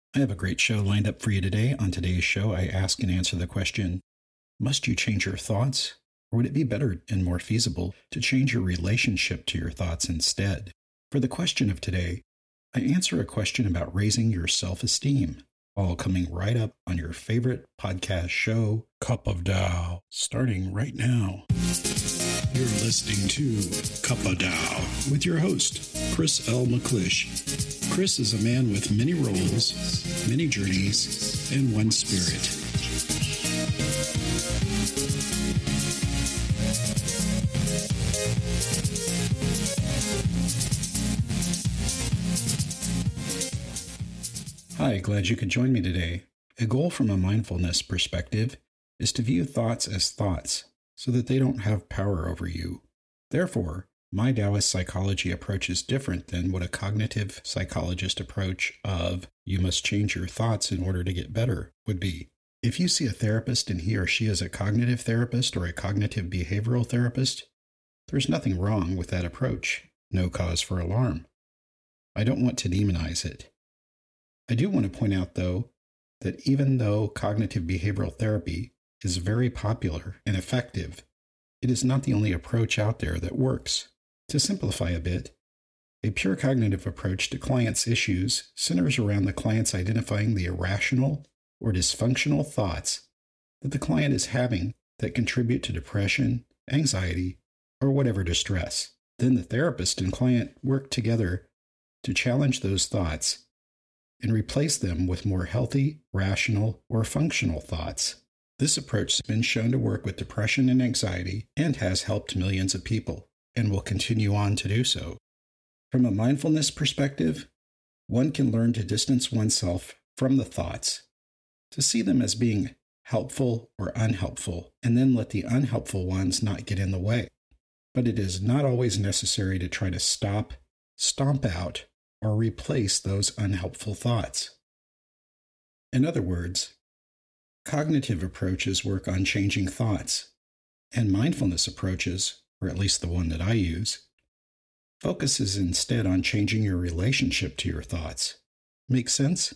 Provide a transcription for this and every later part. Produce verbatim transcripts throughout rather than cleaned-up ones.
I have a great show lined up for you today. On today's show, I ask and answer the question, must you change your thoughts? Or would it be better and more feasible to change your relationship to your thoughts instead? For the question of today, I answer a question about raising your self-esteem, all coming right up on your favorite podcast show, Cup of Tao, starting right now. You're listening to Cup of Tao with your host, Chris L. McClish. Chris is a man with many roles, many journeys, and one spirit. Hi, glad you could join me today. A goal from a mindfulness perspective is to view thoughts as thoughts so that they don't have power over you. Therefore, my Taoist psychology approach is different than what a cognitive psychologist approach of you must change your thoughts in order to get better would be. If you see a therapist and he or she is a cognitive therapist or a cognitive behavioral therapist, there's nothing wrong with that approach. No cause for alarm. I don't want to demonize it. I do want to point out, though, that even though cognitive behavioral therapy is very popular and effective, it is not the only approach out there that works. To simplify a bit, a pure cognitive approach to clients' issues centers around the clients identifying the irrational or dysfunctional thoughts that the client is having that contribute to depression, anxiety, or whatever distress. Then the therapist and client work together to challenge those thoughts and replace them with more healthy, rational, or functional thoughts. This approach has been shown to work with depression and anxiety and has helped millions of people, and will continue on to do so. From a mindfulness perspective, one can learn to distance oneself from the thoughts, to see them as being helpful or unhelpful, and then let the unhelpful ones not get in the way. But it is not always necessary to try to stop, stomp out, or replace those unhelpful thoughts. In other words, cognitive approaches work on changing thoughts, and mindfulness approaches, or at least the one that I use, focuses instead on changing your relationship to your thoughts. Make sense?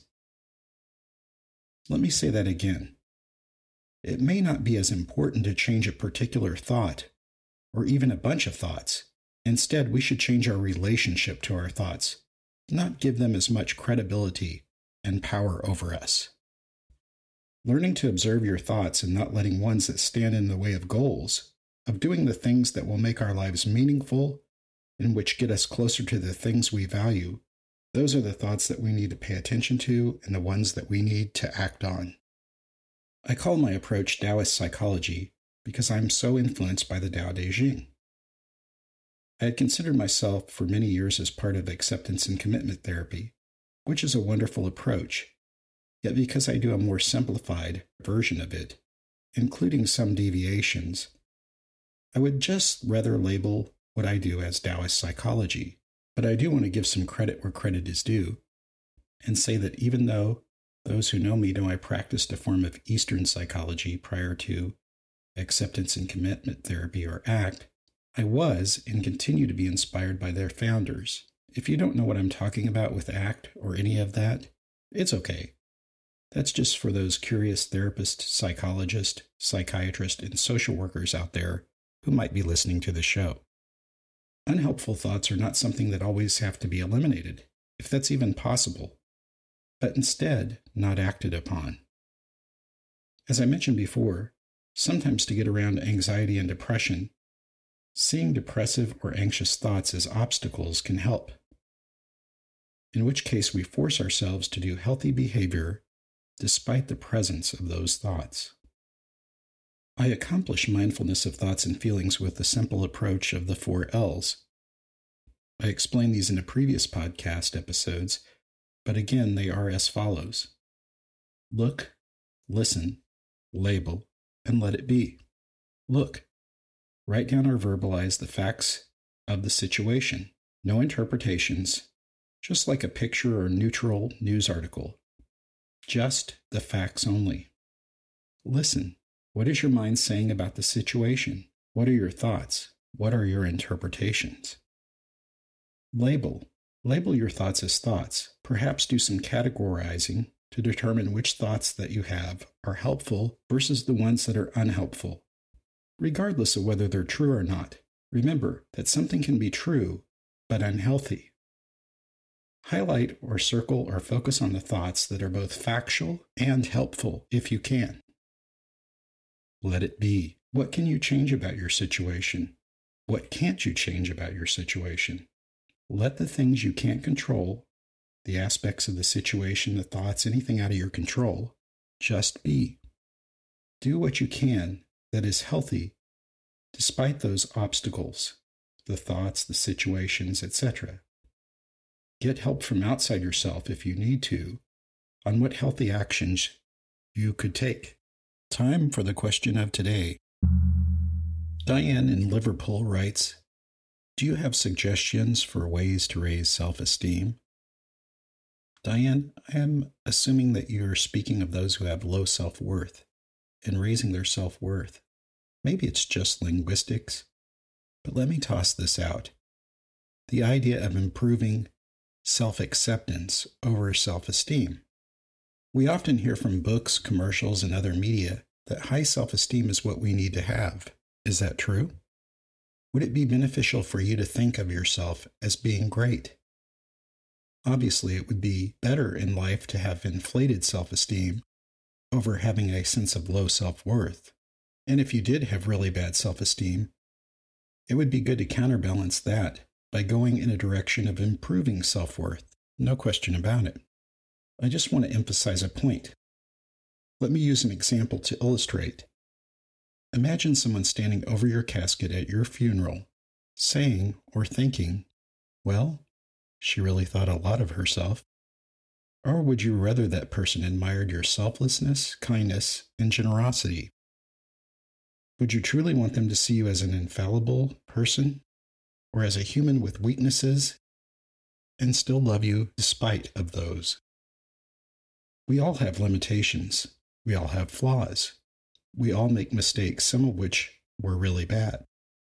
Let me say that again. It may not be as important to change a particular thought, or even a bunch of thoughts. Instead, we should change our relationship to our thoughts, not give them as much credibility and power over us. Learning to observe your thoughts and not letting ones that stand in the way of goals, of doing the things that will make our lives meaningful and which get us closer to the things we value, those are the thoughts that we need to pay attention to and the ones that we need to act on. I call my approach Taoist psychology because I'm so influenced by the Tao Te Ching. I had considered myself for many years as part of acceptance and commitment therapy, which is a wonderful approach, yet because I do a more simplified version of it, including some deviations, I would just rather label what I do as Taoist psychology. But I do want to give some credit where credit is due, and say that even though those who know me know I practiced a form of Eastern psychology prior to acceptance and commitment therapy, or ACT, I was and continue to be inspired by their founders. If you don't know what I'm talking about with ACT or any of that, it's okay. That's just for those curious therapists, psychologists, psychiatrists, and social workers out there who might be listening to the show. Unhelpful thoughts are not something that always have to be eliminated, if that's even possible, but instead not acted upon. As I mentioned before, sometimes to get around anxiety and depression, seeing depressive or anxious thoughts as obstacles can help, in which case we force ourselves to do healthy behavior despite the presence of those thoughts. I accomplish mindfulness of thoughts and feelings with the simple approach of the four L's. I explained these in a previous podcast episodes, but again, they are as follows. Look, listen, label, and let it be. Look. Write down or verbalize the facts of the situation. No interpretations, just like a picture or neutral news article. Just the facts only. Listen. What is your mind saying about the situation? What are your thoughts? What are your interpretations? Label. Label your thoughts as thoughts. Perhaps do some categorizing to determine which thoughts that you have are helpful versus the ones that are unhelpful. Regardless of whether they're true or not, remember that something can be true but unhealthy. Highlight or circle or focus on the thoughts that are both factual and helpful if you can. Let it be. What can you change about your situation? What can't you change about your situation? Let the things you can't control, the aspects of the situation, the thoughts, anything out of your control, just be. Do what you can that is healthy despite those obstacles, the thoughts, the situations, et cetera. Get help from outside yourself if you need to on what healthy actions you could take. Time for the question of today. Diane in Liverpool writes, do you have suggestions for ways to raise self-esteem? Diane, I am assuming that you're speaking of those who have low self-worth and raising their self-worth. Maybe it's just linguistics, but let me toss this out. The idea of improving self-acceptance over self-esteem. We often hear from books, commercials, and other media that high self-esteem is what we need to have. Is that true? Would it be beneficial for you to think of yourself as being great? Obviously, it would be better in life to have inflated self-esteem over having a sense of low self-worth. And if you did have really bad self-esteem, it would be good to counterbalance that by going in a direction of improving self-worth. No question about it. I just want to emphasize a point. Let me use an example to illustrate. Imagine someone standing over your casket at your funeral, saying or thinking, well, she really thought a lot of herself. Or would you rather that person admired your selflessness, kindness, and generosity? Would you truly want them to see you as an infallible person, or as a human with weaknesses, and still love you despite of those? We all have limitations. We all have flaws. We all make mistakes, some of which were really bad.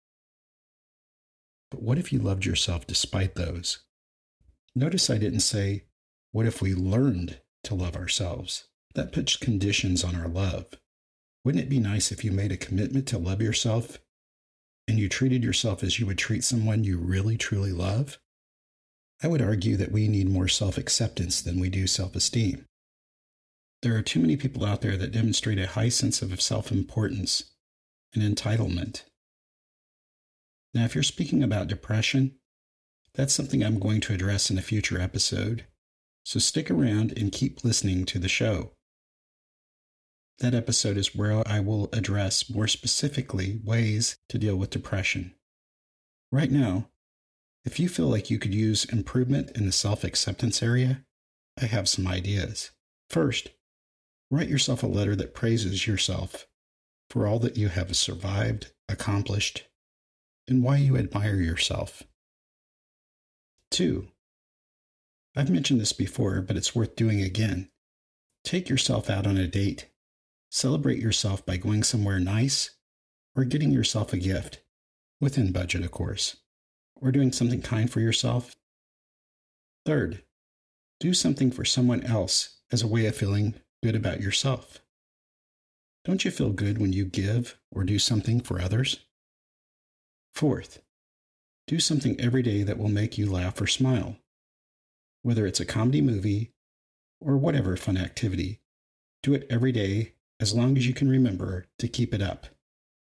But what if you loved yourself despite those? Notice I didn't say, what if we learned to love ourselves? That puts conditions on our love. Wouldn't it be nice if you made a commitment to love yourself and you treated yourself as you would treat someone you really, truly love? I would argue that we need more self-acceptance than we do self-esteem. There are too many people out there that demonstrate a high sense of self-importance and entitlement. Now, if you're speaking about depression, that's something I'm going to address in a future episode, so stick around and keep listening to the show. That episode is where I will address more specifically ways to deal with depression. Right now, if you feel like you could use improvement in the self-acceptance area, I have some ideas. First, write yourself a letter that praises yourself for all that you have survived, accomplished, and why you admire yourself. Two, I've mentioned this before, but it's worth doing again. Take yourself out on a date. Celebrate yourself by going somewhere nice or getting yourself a gift, within budget, of course, or doing something kind for yourself. Third, do something for someone else as a way of feeling good about yourself. Don't you feel good when you give or do something for others? Fourth, do something every day that will make you laugh or smile. Whether it's a comedy movie or whatever fun activity, do it every day as long as you can remember to keep it up.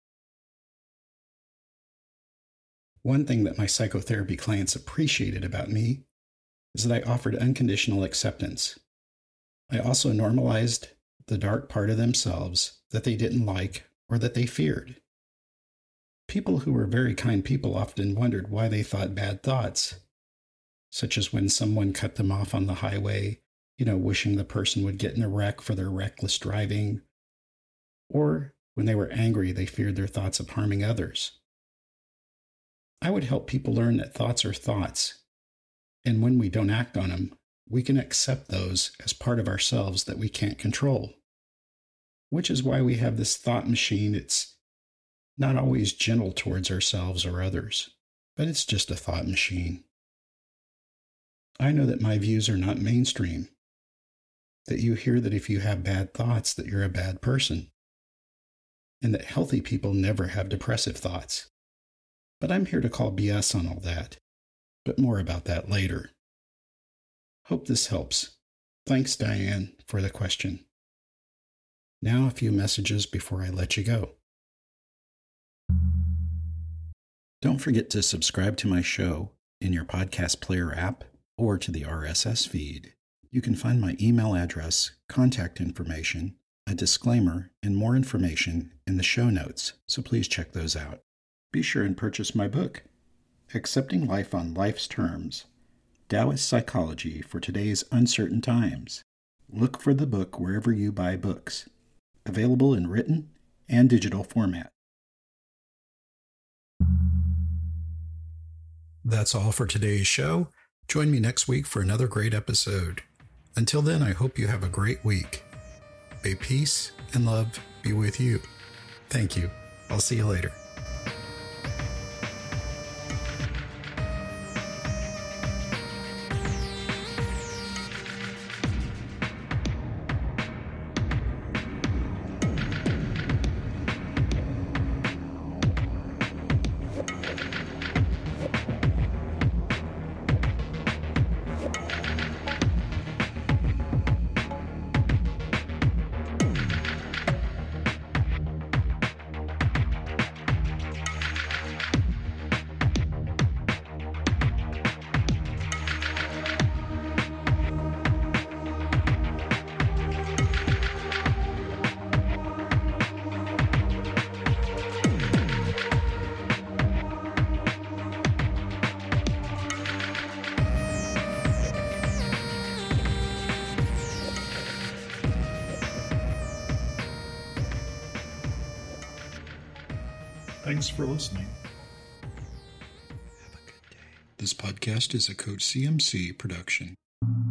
One thing that my psychotherapy clients appreciated about me is that I offered unconditional acceptance. I also normalized the dark part of themselves that they didn't like or that they feared. People who were very kind people often wondered why they thought bad thoughts, such as when someone cut them off on the highway, you know, wishing the person would get in a wreck for their reckless driving, or when they were angry, they feared their thoughts of harming others. I would help people learn that thoughts are thoughts, and when we don't act on them, we can accept those as part of ourselves that we can't control. Which is why we have this thought machine. It's not always gentle towards ourselves or others, but it's just a thought machine. I know that my views are not mainstream. that you hear that if you have bad thoughts that you're a bad person, and that healthy people never have depressive thoughts. But I'm here to call B S on all that, but more about that later. Hope this helps. Thanks, Diane, for the question. Now a few messages before I let you go. Don't forget to subscribe to my show in your podcast player app or to the R S S feed. You can find my email address, contact information, a disclaimer, and more information in the show notes, so please check those out. Be sure and purchase my book, Accepting Life on Life's Terms, Taoist Psychology for Today's Uncertain Times. Look for the book wherever you buy books. Available in written and digital format. That's all for today's show. Join me next week for another great episode. Until then, I hope you have a great week. May peace and love be with you. Thank you. I'll see you later. Thanks for listening. Have a good day. This podcast is a Coach C M C production.